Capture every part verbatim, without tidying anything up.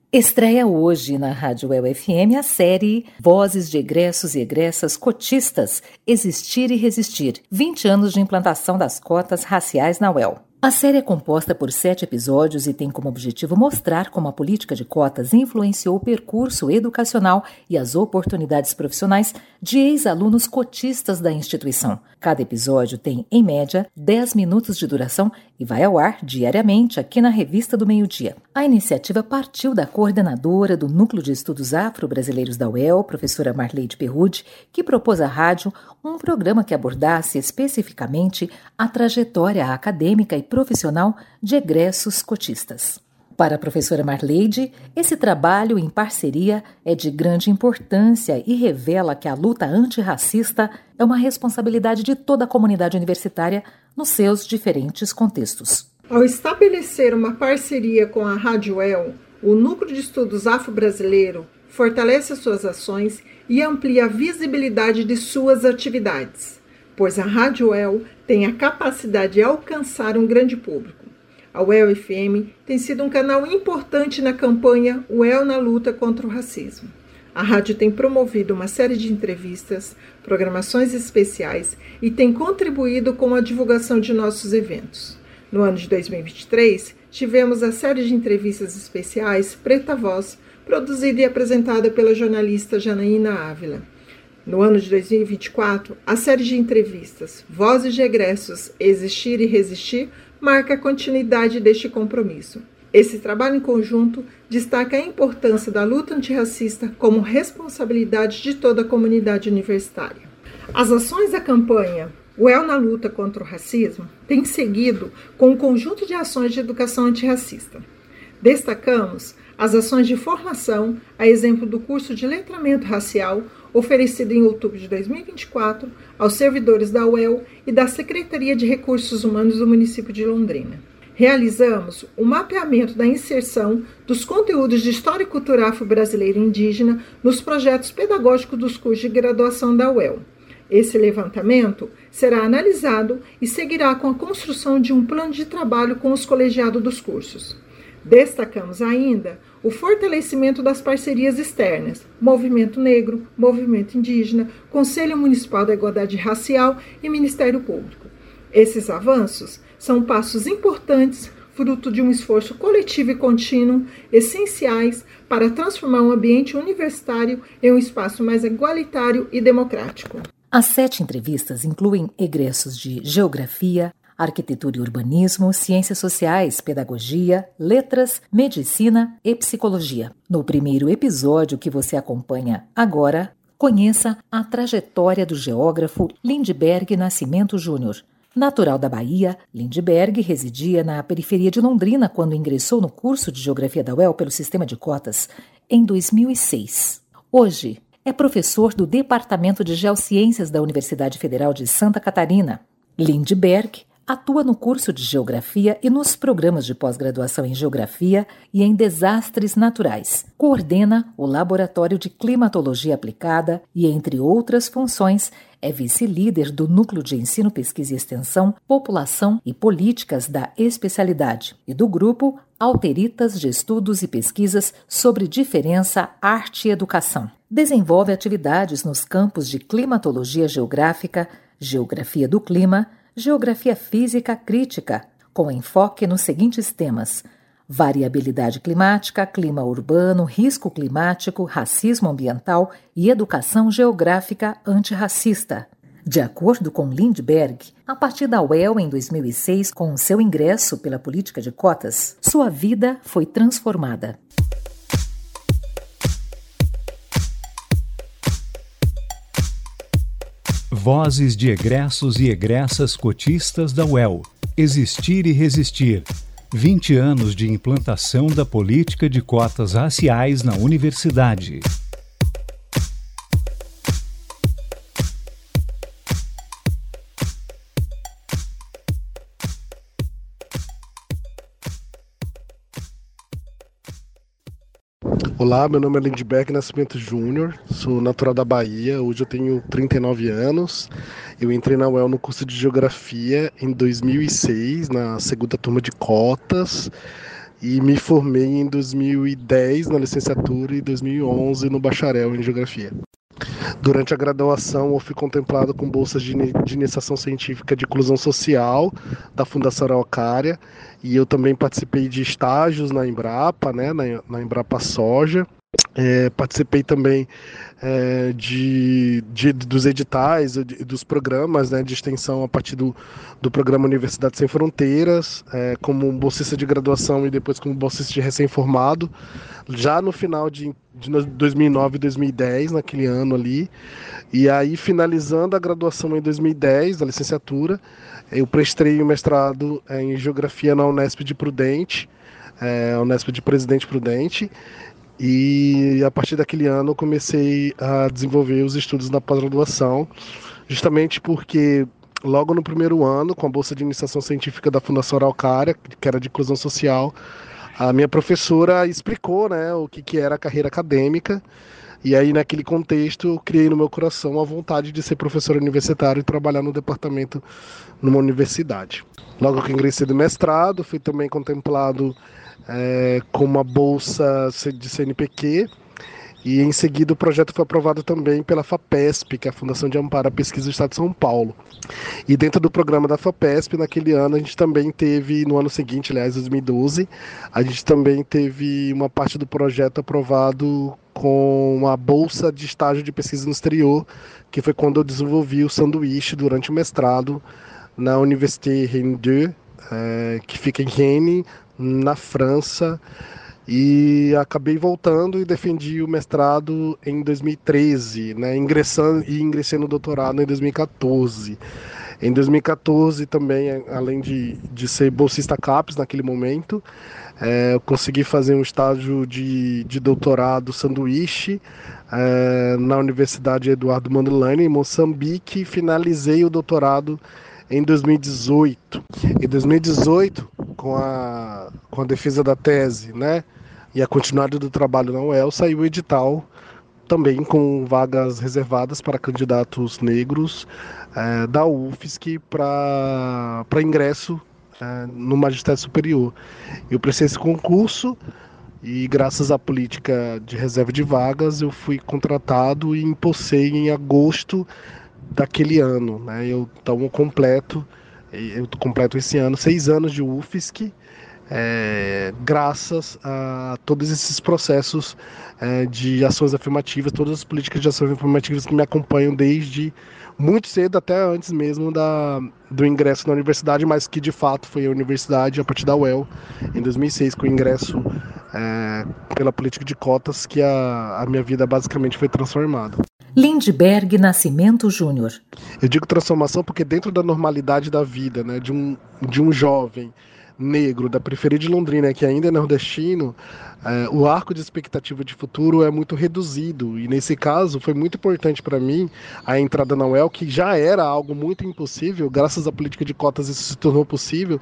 Estreia hoje na Rádio U E L F M a série Vozes de Egressos e Egressas Cotistas, Existir e Resistir, vinte anos de implantação das cotas raciais na U E L. A série é composta por sete episódios e tem como objetivo mostrar como a política de cotas influenciou o percurso educacional e as oportunidades profissionais de ex-alunos cotistas da instituição. Cada episódio tem, em média, dez minutos de duração e vai ao ar diariamente aqui na Revista do Meio-Dia. A iniciativa partiu da coordenadora do Núcleo de Estudos Afro-Brasileiros da U E L, professora Marleide Perrucci, que propôs à rádio um programa que abordasse especificamente a trajetória acadêmica e profissional de egressos cotistas. Para a professora Marleide, esse trabalho em parceria é de grande importância e revela que a luta antirracista é uma responsabilidade de toda a comunidade universitária nos seus diferentes contextos. Ao estabelecer uma parceria com a Rádio U E L, o Núcleo de Estudos Afro-Brasileiro fortalece as suas ações e amplia a visibilidade de suas atividades, pois a Rádio U E L tem a capacidade de alcançar um grande público. A U E L F M tem sido um canal importante na campanha U E L na luta contra o racismo. A rádio tem promovido uma série de entrevistas, programações especiais e tem contribuído com a divulgação de nossos eventos. No ano de dois mil e vinte e três, tivemos a série de entrevistas especiais Preta Voz, produzida e apresentada pela jornalista Janaína Ávila. No ano de dois mil e vinte e quatro, a série de entrevistas Vozes de Egressos, Existir e Resistir marca a continuidade deste compromisso. Esse trabalho em conjunto destaca a importância da luta antirracista como responsabilidade de toda a comunidade universitária. As ações da campanha U E L na luta contra o racismo têm seguido com um conjunto de ações de educação antirracista. Destacamos as ações de formação, a exemplo do curso de letramento racial, oferecido em outubro de dois mil e vinte e quatro aos servidores da U E L e da Secretaria de Recursos Humanos do município de Londrina. Realizamos o mapeamento da inserção dos conteúdos de História e Cultura Afro-Brasileira e Indígena nos projetos pedagógicos dos cursos de graduação da U E L. Esse levantamento será analisado e seguirá com a construção de um plano de trabalho com os colegiados dos cursos. Destacamos ainda o fortalecimento das parcerias externas, Movimento Negro, Movimento Indígena, Conselho Municipal da Igualdade Racial e Ministério Público. Esses avanços são passos importantes, fruto de um esforço coletivo e contínuo, essenciais para transformar um ambiente universitário em um espaço mais igualitário e democrático. As sete entrevistas incluem egressos de Geografia, Arquitetura e Urbanismo, Ciências Sociais, Pedagogia, Letras, Medicina e Psicologia. No primeiro episódio que você acompanha agora, conheça a trajetória do geógrafo Lindbergh Nascimento Júnior. Natural da Bahia, Lindbergh residia na periferia de Londrina quando ingressou no curso de Geografia da U E L pelo sistema de cotas em dois mil e seis. Hoje, é professor do Departamento de Geociências da Universidade Federal de Santa Catarina. Lindbergh atua no curso de Geografia e nos programas de pós-graduação em Geografia e em Desastres Naturais. Coordena o Laboratório de Climatologia Aplicada e, entre outras funções, é vice-líder do Núcleo de Ensino, Pesquisa e Extensão, População e Políticas da especialidade e do grupo Alteritas de Estudos e Pesquisas sobre Diferença, Arte e Educação. Desenvolve atividades nos campos de Climatologia Geográfica, Geografia do Clima, Geografia Física Crítica, com enfoque nos seguintes temas: variabilidade climática, clima urbano, risco climático, racismo ambiental e educação geográfica antirracista. De acordo com Lindbergh, a partir da U E L em dois mil e seis, com seu ingresso pela política de cotas, sua vida foi transformada. Vozes de egressos e egressas cotistas da U E L. Existir e Resistir. vinte anos de implantação da política de cotas raciais na universidade. Olá, meu nome é Lindbergh Nascimento Júnior, sou natural da Bahia, hoje eu tenho trinta e nove anos. Eu entrei na U E L no curso de Geografia em dois mil e seis, na segunda turma de cotas, e me formei em dois mil e dez na licenciatura e dois mil e onze no bacharel em Geografia. Durante a graduação, eu fui contemplado com bolsas de, de iniciação científica de inclusão social da Fundação Araucária, e eu também participei de estágios na Embrapa, né, na, na Embrapa Soja. É, participei também é, de, de, dos editais, de, dos programas, né, de extensão a partir do, do programa Universidade Sem Fronteiras, é, como bolsista de graduação e depois como bolsista de recém-formado, já no final de, de dois mil e nove e dois mil e dez, naquele ano ali. E aí, finalizando a graduação em dois mil e dez, da licenciatura, eu prestei o mestrado é, em Geografia na Unesp de Prudente, é, Unesp de Presidente Prudente. E a partir daquele ano eu comecei a desenvolver os estudos na pós-graduação, justamente porque logo no primeiro ano, com a bolsa de iniciação científica da Fundação Araucária, que era de inclusão social, a minha professora explicou, né, o que, que era a carreira acadêmica, e aí naquele contexto eu criei no meu coração a vontade de ser professor universitário e trabalhar no departamento numa universidade. Logo que ingressei no mestrado, fui também contemplado É, com uma bolsa de C N P Q, e em seguida o projeto foi aprovado também pela FAPESP, que é a Fundação de Amparo à Pesquisa do Estado de São Paulo. E dentro do programa da FAPESP, naquele ano, a gente também teve, no ano seguinte, aliás, dois mil e doze, a gente também teve uma parte do projeto aprovado com a bolsa de estágio de pesquisa no exterior, que foi quando eu desenvolvi o sanduíche durante o mestrado na Université Rennes deux, é, que fica em Rennes, na França, e acabei voltando e defendi o mestrado em dois mil e treze, né, ingressando e ingressei no doutorado em dois mil e quatorze. Em dois mil e quatorze também, além de, de ser bolsista CAPES naquele momento, é, eu consegui fazer um estágio de, de doutorado sanduíche é, na Universidade Eduardo Mondlane, em Moçambique, e finalizei o doutorado em dois mil e dezoito. Em dois mil e dezoito, com a, com a defesa da tese, né, e a continuidade do trabalho na U E L, saiu o edital também com vagas reservadas para candidatos negros é, da U F S C para ingresso é, no magistério superior. Eu prestei esse concurso e, graças à política de reserva de vagas, eu fui contratado e empossei em agosto daquele ano, né? Eu então completo, eu completo esse ano seis anos de U F S C, é, graças a todos esses processos é, de ações afirmativas, todas as políticas de ações afirmativas que me acompanham desde muito cedo, até antes mesmo da, do ingresso na universidade, mas que de fato foi a universidade, a partir da U E L, em dois mil e seis, com o ingresso é, pela política de cotas, que a, a minha vida basicamente foi transformada. Lindbergh Nascimento Júnior. Eu digo transformação porque dentro da normalidade da vida, né, de um, de um jovem negro da periferia de Londrina, que ainda é nordestino, é, o arco de expectativa de futuro é muito reduzido, e nesse caso foi muito importante para mim a entrada na U E L, que já era algo muito impossível. Graças à política de cotas isso se tornou possível.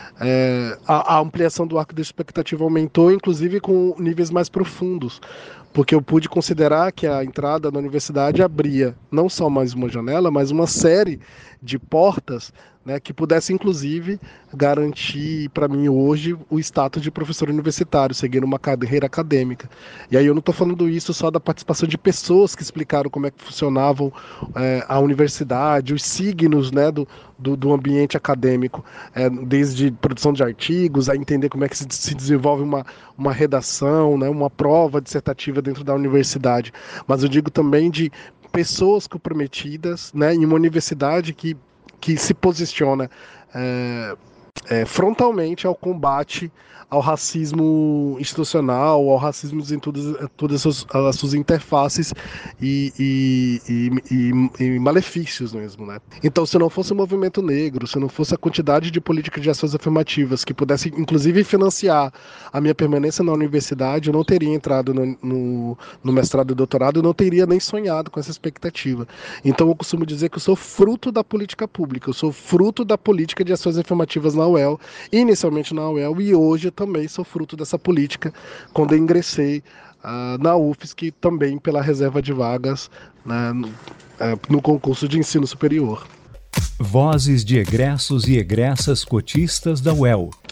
É, a, a ampliação do arco de expectativa aumentou, inclusive com níveis mais profundos, porque eu pude considerar que a entrada na universidade abria não só mais uma janela, mas uma série de portas, né, que pudesse, inclusive, garantir para mim hoje o status de professor universitário, seguindo uma carreira acadêmica. E aí eu não estou falando isso só da participação de pessoas que explicaram como é que funcionavam é, a universidade, os signos, né, do, do, do ambiente acadêmico, é, desde produção de artigos, a entender como é que se, se desenvolve uma, uma redação, né, uma prova dissertativa dentro da universidade. Mas eu digo também de pessoas comprometidas, né, em uma universidade que que se posiciona é, é, frontalmente ao combate ao racismo institucional, ao racismo em todas, todas as, suas, as suas interfaces e, e, e, e, e malefícios mesmo, né? Então, se não fosse o movimento negro, se não fosse a quantidade de políticas de ações afirmativas que pudesse, inclusive, financiar a minha permanência na universidade, eu não teria entrado no, no, no mestrado e doutorado, eu não teria nem sonhado com essa expectativa. Então, eu costumo dizer que eu sou fruto da política pública, eu sou fruto da política de ações afirmativas na U E L, inicialmente na U E L, e hoje eu também sou fruto dessa política quando eu ingressei uh, na U F S C, também pela reserva de vagas, né, no, uh, no concurso de ensino superior. Vozes de egressos e egressas cotistas da U E L.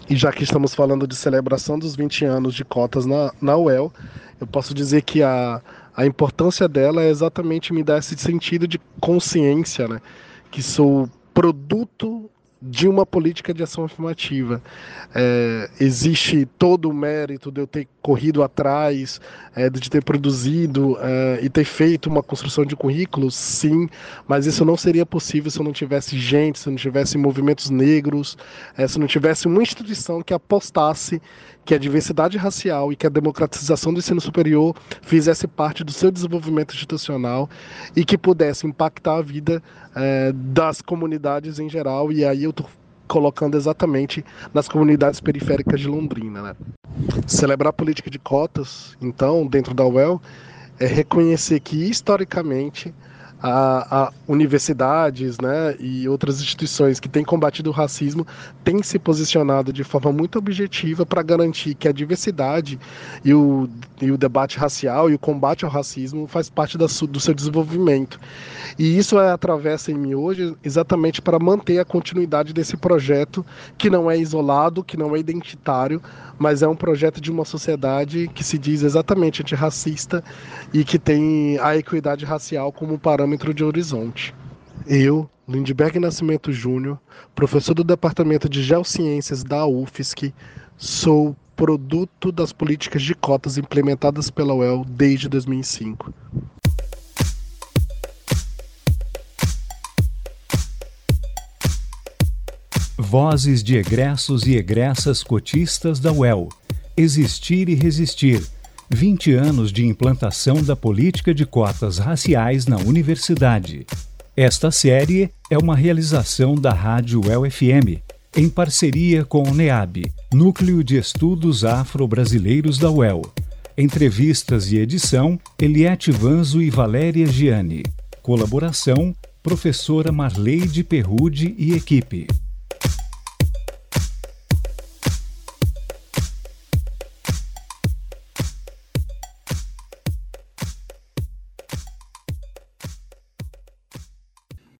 E já que estamos falando de celebração dos vinte anos de cotas na, na U E L, eu posso dizer que a, a importância dela é exatamente me dar esse sentido de consciência, né? Que sou produto de uma política de ação afirmativa. É, existe todo o mérito de eu ter corrido atrás, é, de ter produzido é, e ter feito uma construção de currículos, sim, mas isso não seria possível se eu não tivesse gente, se eu não tivesse movimentos negros, é, se eu não tivesse uma instituição que apostasse que a diversidade racial e que a democratização do ensino superior fizesse parte do seu desenvolvimento institucional e que pudesse impactar a vida é, das comunidades em geral, e aí eu estou colocando exatamente nas comunidades periféricas de Londrina, né? Celebrar a política de cotas, então, dentro da U E L, é reconhecer que, historicamente, a, a universidades, né, e outras instituições que têm combatido o racismo têm se posicionado de forma muito objetiva para garantir que a diversidade e o, e o debate racial e o combate ao racismo faz parte da su, do seu desenvolvimento. E isso é, atravessa em mim hoje exatamente para manter a continuidade desse projeto, que não é isolado, que não é identitário, mas é um projeto de uma sociedade que se diz exatamente antirracista e que tem a equidade racial como parâmetro de horizonte. Eu, Lindbergh Nascimento Júnior, professor do Departamento de Geociências da U F S C, sou produto das políticas de cotas implementadas pela U E L desde dois mil e cinco. Vozes de egressos e egressas cotistas da U E L. Existir e resistir. vinte anos de implantação da política de cotas raciais na universidade. Esta série é uma realização da Rádio U E L F M, em parceria com o NEAB, Núcleo de Estudos Afro-Brasileiros da U E L. Entrevistas e edição, Eliette Vanzo e Valéria Gianni. Colaboração, professora Marleide Perrude e equipe.